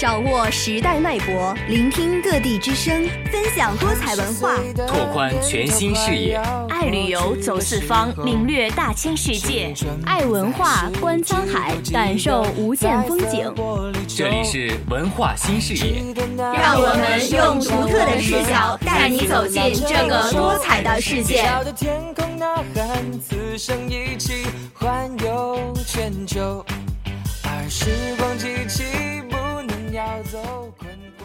掌握时代脉搏，聆听各地之声，分享多彩文化， 拓宽全新视野。 爱旅游，走四方，领略大千世界； 爱文化，观沧海，感受无限风景。 这里是文化新视野， 让我们用独特的视角带你走进这个多彩的世界。 天空呐喊，此生一起环游全球，而时光机器不能要走困惑。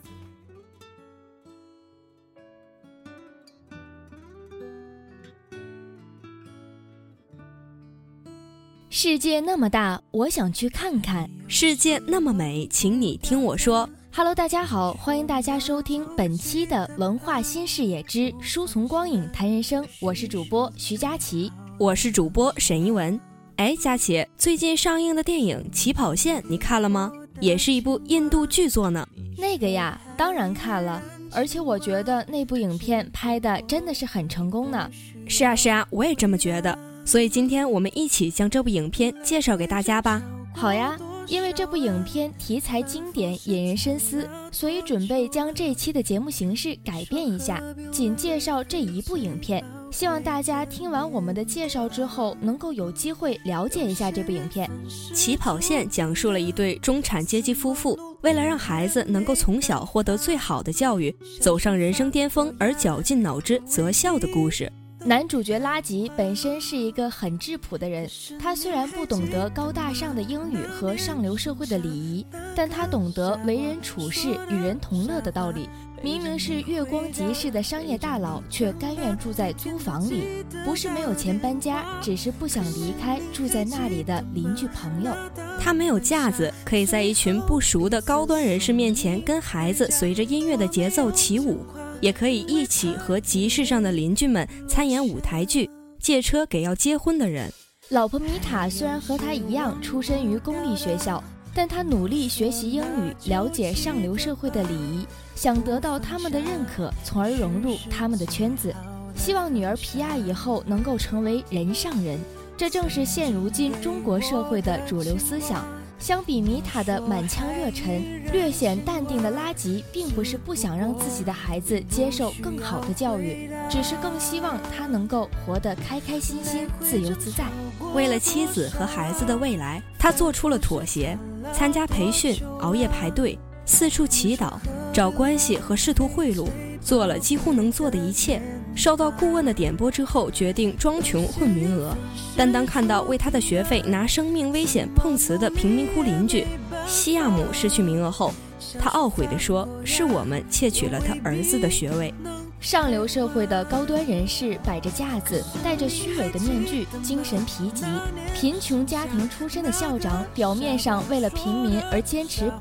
世界那么大，我想去看看； 世界那么美，请你听我说。 Hello， 大家好，欢迎大家收听本期的文化新视野之书从光影谈人生，我是主播徐佳琪， 我是主播沈一文。哎，佳琪，最近上映的电影《起跑线》你看了吗？也是一部印度剧作呢。 那个呀，当然看了，而且我觉得那部影片拍的真的是很成功呢。 是啊，我也这么觉得。所以今天我们一起将这部影片介绍给大家吧。 好呀，因为这部影片题材经典，引人深思，所以准备将这期的节目形式改变一下，仅介绍这一部影片。希望大家听完我们的介绍之后，能够有机会了解一下这部影片。 起跑线讲述了一对中产阶级夫妇为了让孩子能够从小获得最好的教育，走上人生巅峰而绞尽脑汁择校的故事。 男主角拉吉本身是一个很质朴的人，他虽然不懂得高大上的英语和上流社会的礼仪，但他懂得为人处事、与人同乐的道理。明明是月光集市的商业大佬，却甘愿住在租房里，不是没有钱搬家，只是不想离开住在那里的邻居朋友。 他没有架子，可以在一群不熟的高端人士面前跟孩子随着音乐的节奏起舞，也可以一起和集市上的邻居们参演舞台剧，借车给要结婚的人。 老婆米塔虽然和他一样出身于公立学校，但他努力学习英语，了解上流社会的礼仪，想得到他们的认可，从而融入他们的圈子，希望女儿皮亚以后能够成为人上人。这正是现如今中国社会的主流思想。相比米塔的满腔热忱，略显淡定的拉吉并不是不想让自己的孩子接受更好的教育，只是更希望他能够活得开开心心、自由自在。 为了妻子和孩子的未来，他做出了妥协，参加培训，熬夜排队，四处祈祷，找关系和试图贿赂，做了几乎能做的一切。受到顾问的点拨之后，决定装穷混名额。但当看到为他的学费拿生命危险碰瓷的贫民窟邻居西亚姆失去名额后，他懊悔地说，是我们窃取了他儿子的学位。 上流社会的高端人士摆着架子，戴着虚伪的面具，精神疲极。贫穷家庭出身的校长表面上为了平民而坚持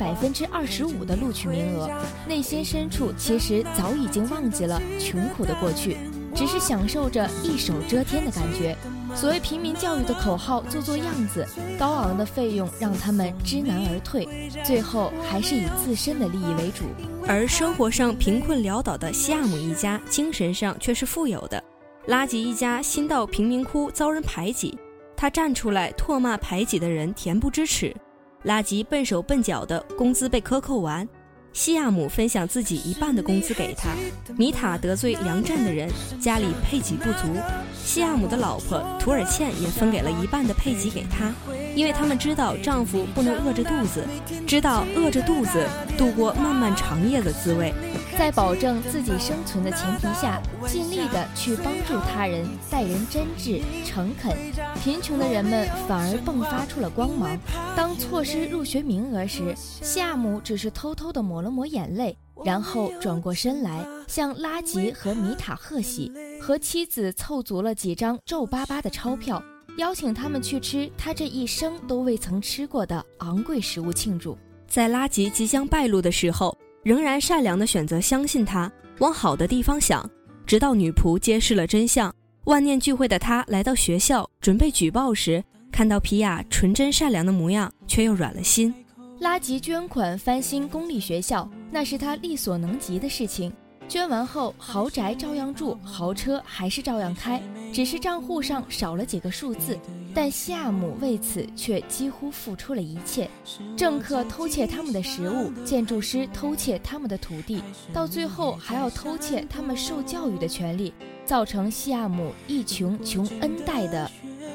25%的录取名额，内心深处其实早已经忘记了穷苦的过去，只是享受着一手遮天的感觉。所谓平民教育的口号做样子，高昂的费用让他们知难而退，最后还是以自身的利益为主。 而生活上贫困潦倒的西亚姆一家精神上却是富有的。拉吉一家新到贫民窟遭人排挤，他站出来唾骂排挤的人恬不知耻。拉吉笨手笨脚的工资被克扣完，西亚姆分享自己一半的工资给他。米塔得罪良善的人，家里配给不足，西亚姆的老婆图尔茜也分给了一半的配给给他，因为他们知道丈夫不能饿着肚子，知道饿着肚子度过漫漫长夜的滋味。 在保证自己生存的前提下，尽力的去帮助他人，待人真挚诚恳，贫穷的人们反而迸发出了光芒。当错失入学名额时，西亚姆只是偷偷地抹了抹眼泪，然后转过身来向拉吉和米塔贺喜，和妻子凑足了几张皱巴巴的钞票，邀请他们去吃他这一生都未曾吃过的昂贵食物庆祝。 在拉吉即将败露的时候，仍然善良地选择相信他，往好的地方想，直到女仆揭示了真相。万念俱灰的他来到学校准备举报时，看到皮亚纯真善良的模样，却又软了心。 拉吉捐款翻新公立学校，那是他力所能及的事情， 捐完后，豪宅照样住，豪车还是照样开，只是账户上少了几个数字。但西亚姆为此却几乎付出了一切，政客偷窃他们的食物，建筑师偷窃他们的土地，到最后还要偷窃他们受教育的权利，造成西亚姆一穷恩代的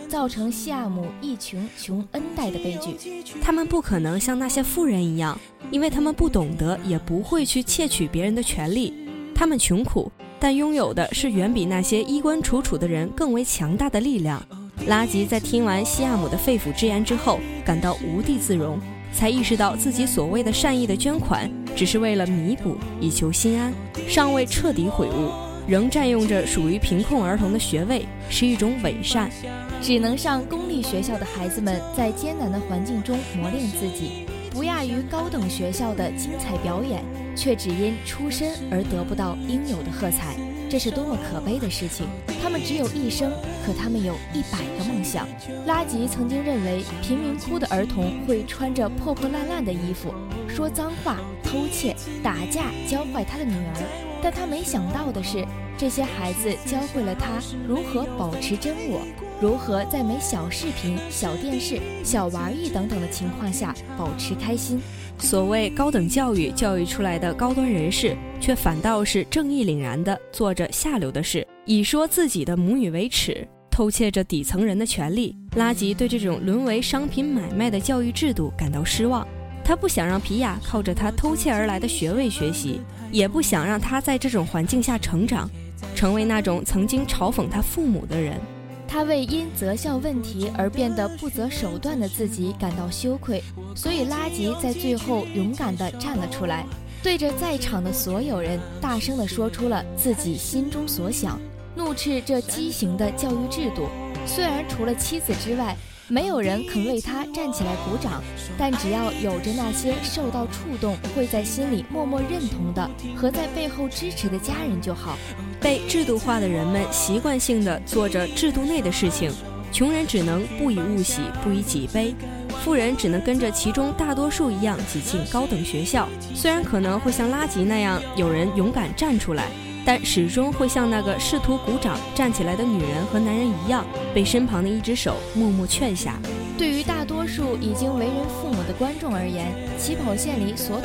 悲剧。 他们不可能像那些富人一样，因为他们不懂得，也不会去窃取别人的权利。他们穷苦，但拥有的是远比那些衣冠楚楚的人更为强大的力量。拉吉在听完西亚姆的肺腑之言之后，感到无地自容，才意识到自己所谓的善意的捐款只是为了弥补，以求心安，尚未彻底悔悟，仍占用着属于贫困儿童的学位，是一种伪善。 只能上公立学校的孩子们在艰难的环境中磨练自己，不亚于高等学校的精彩表演，却只因出身而得不到应有的喝彩，这是多么可悲的事情。他们只有一生，可他们有100个梦想。拉吉曾经认为贫民窟的儿童会穿着破破烂烂的衣服，说脏话、偷窃、打架，教坏他的女儿。但他没想到的是，这些孩子教会了他如何保持真我，如何在没小视频、小电视、小玩意等等的情况下保持开心。 所谓高等教育教育出来的高端人士，却反倒是正义凛然地做着下流的事，以说自己的母语为耻，偷窃着底层人的权利。拉吉对这种沦为商品买卖的教育制度感到失望，他不想让皮亚靠着他偷窃而来的学位学习，也不想让他在这种环境下成长，成为那种曾经嘲讽他父母的人。 他为因择校问题而变得不择手段的自己感到羞愧，所以拉吉在最后勇敢地站了出来，对着在场的所有人大声地说出了自己心中所想，怒斥这畸形的教育制度。虽然除了妻子之外，没有人肯为他站起来鼓掌，但只要有着那些受到触动，会在心里默默认同的和在背后支持的家人就好。 被制度化的人们习惯性地做着制度内的事情，穷人只能不以物喜，不以己悲，富人只能跟着其中大多数一样挤进高等学校。虽然可能会像拉吉那样有人勇敢站出来，但始终会像那个试图鼓掌站起来的女人和男人一样，被身旁的一只手默默劝下。 对于大多数已经为人父母的观众而言，起跑线里所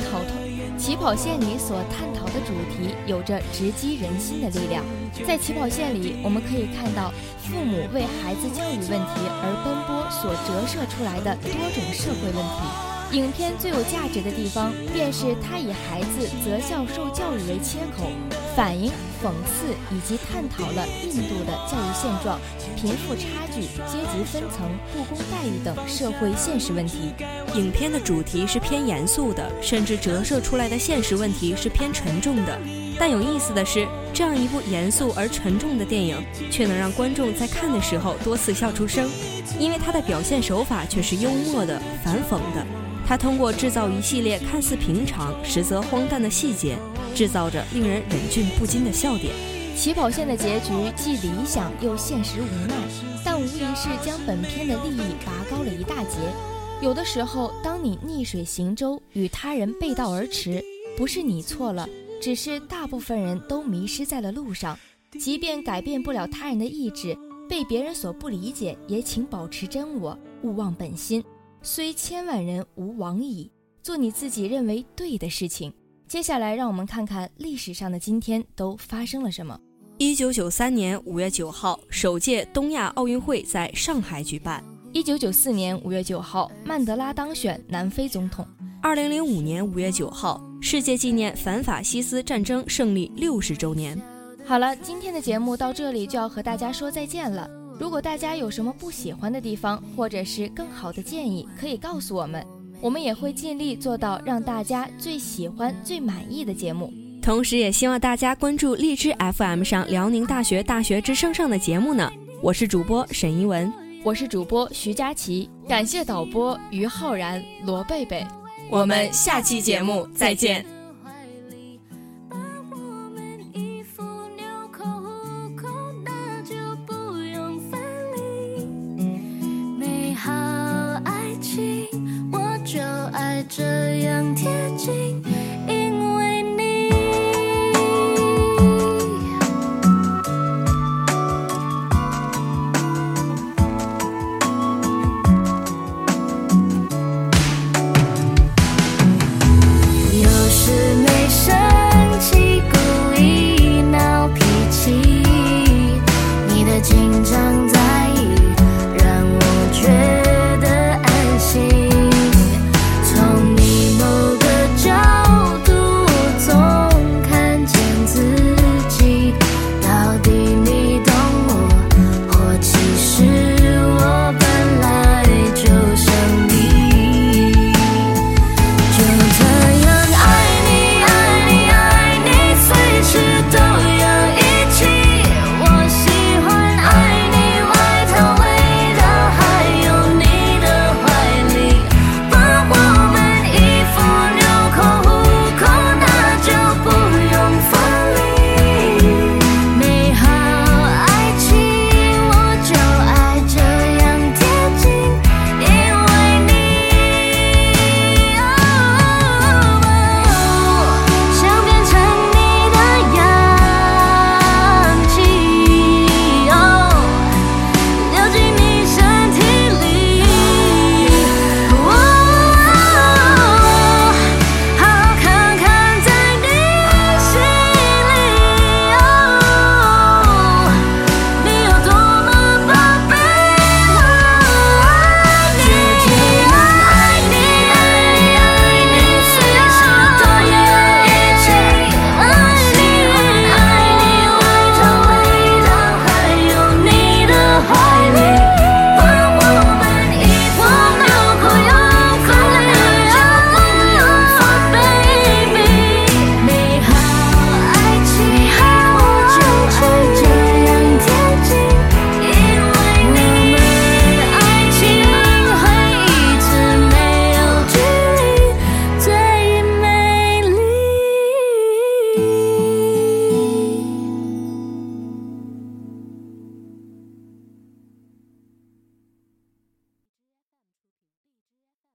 探讨的主题有着直击人心的力量。在起跑线里，我们可以看到父母为孩子教育问题而奔波所折射出来的多种社会问题。影片最有价值的地方，便是他以孩子择校受教育为切口，反映、讽刺以及探讨了印度的教育现状、贫富差距、阶级分层、不公待遇等社会现实问题。 影片的主题是偏严肃的，甚至折射出来的现实问题是偏沉重的。但有意思的是，这样一部严肃而沉重的电影，却能让观众在看的时候多次笑出声，因为它的表现手法却是幽默的、反讽的。他通过制造一系列看似平常实则荒诞的细节，制造着令人忍俊不禁的笑点。 起跑线的结局既理想又现实无奈，但无疑是将本片的利益拔高了一大截。有的时候，当你逆水行舟，与他人背道而驰，不是你错了，只是大部分人都迷失在了路上。即便改变不了他人的意志，被别人所不理解，也请保持真我，勿忘本心。虽千万人吾往矣，做你自己认为对的事情。接下来让我们看看历史上的今天都发生了什么。 1993年5月9号，首届东亚奥运会在上海举办。 1994年5月9号，曼德拉当选南非总统。 2005年5月9号，世界纪念反法西斯战争胜利60周年。 好了，今天的节目到这里就要和大家说再见了。如果大家有什么不喜欢的地方，或者是更好的建议，可以告诉我们，我们也会尽力做到让大家最喜欢、最满意的节目。 同时也希望大家关注荔枝 FM 上辽宁大学大学之声上的节目呢。我是主播沈一文， 我是主播徐佳琪，感谢导播于浩然、罗贝贝。 我们下期节目再见。